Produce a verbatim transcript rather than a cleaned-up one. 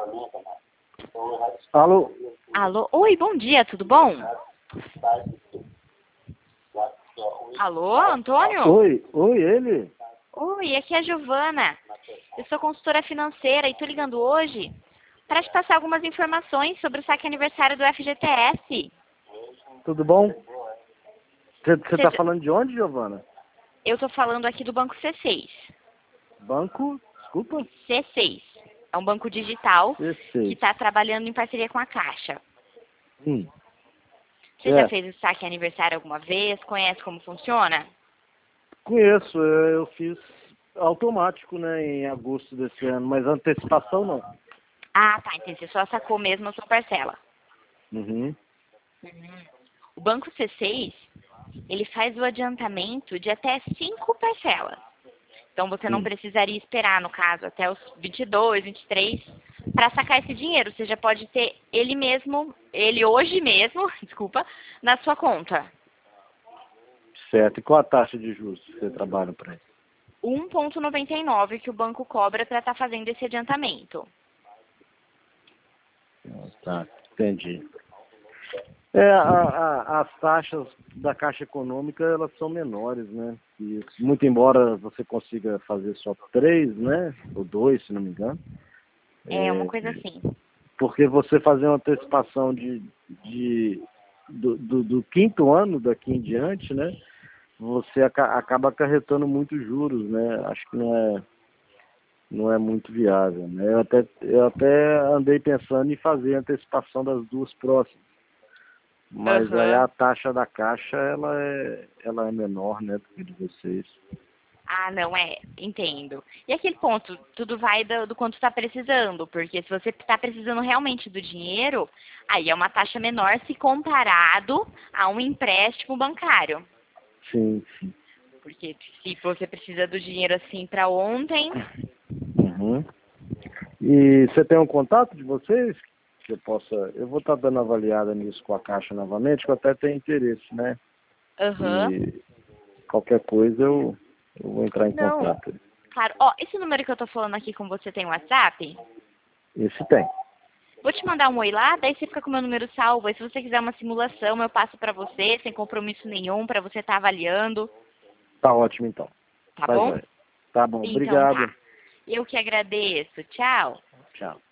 Alô? Alô? Oi, bom dia, tudo bom? Alô, Antônio? Oi, oi, ele? Oi, aqui é a Giovana. Eu sou consultora financeira e tô ligando hoje para te passar algumas informações sobre o saque aniversário do F G T S. Tudo bom? Você tá Seja- falando de onde, Giovana? Eu tô falando aqui do Banco C seis. Banco? Desculpa? C seis. É um banco digital C que seis. está trabalhando em parceria com a Caixa. Hum. Você É, já fez o saque aniversário alguma vez? Conhece como funciona? conheço, é, eu fiz automático, né, em agosto desse ano, mas antecipação não. Ah, tá, entendi. Você só sacou mesmo a sua parcela. Uhum. Uhum. O Banco C seis, ele faz o adiantamento de até cinco parcelas. Então, você não Sim. precisaria esperar, no caso, até os vinte e dois, vinte e três, para sacar esse dinheiro. Você já pode ter ele mesmo, ele hoje mesmo, desculpa, na sua conta. Certo. E qual a taxa de juros que você trabalha para isso? um vírgula noventa e nove que o banco cobra para estar fazendo esse adiantamento. Ah, tá, entendi. É, a, a, as taxas da Caixa Econômica, elas são menores, né? E, muito embora você consiga fazer só três, né? Ou dois, se não me engano. É uma É, coisa assim. porque você fazer uma antecipação de, de, do, do, do quinto ano daqui em diante, né? Você aca, acaba acarretando muitos juros, né? Acho que não é, não é muito viável, né? Eu até, eu até andei pensando em fazer a antecipação das duas próximas. Mas aí Aham. a taxa da Caixa, ela é, ela é menor, né, do que de vocês. Ah, não, é, entendo. E aquele ponto, tudo vai do, do quanto está precisando, porque se você está precisando realmente do dinheiro, aí é uma taxa menor se comparado a um empréstimo bancário. Sim, sim. Porque se você precisa do dinheiro assim para ontem, Uhum. E você tem um contato de vocês? Que eu possa... Eu vou estar dando avaliada nisso com a Caixa novamente, que eu até tenho interesse, né? aham. E qualquer coisa eu, eu vou entrar em Não, contato. claro. Ó, esse número que eu tô falando aqui com você tem WhatsApp? Esse tem. Vou te mandar um oi lá, daí você fica com o meu número salvo. Aí se você quiser uma simulação, eu passo pra você, sem compromisso nenhum, pra você estar avaliando, Tá ótimo, então. tá Tá bom? joia. Tá bom, Então obrigado. tá. Eu que agradeço. Tchau. Tchau.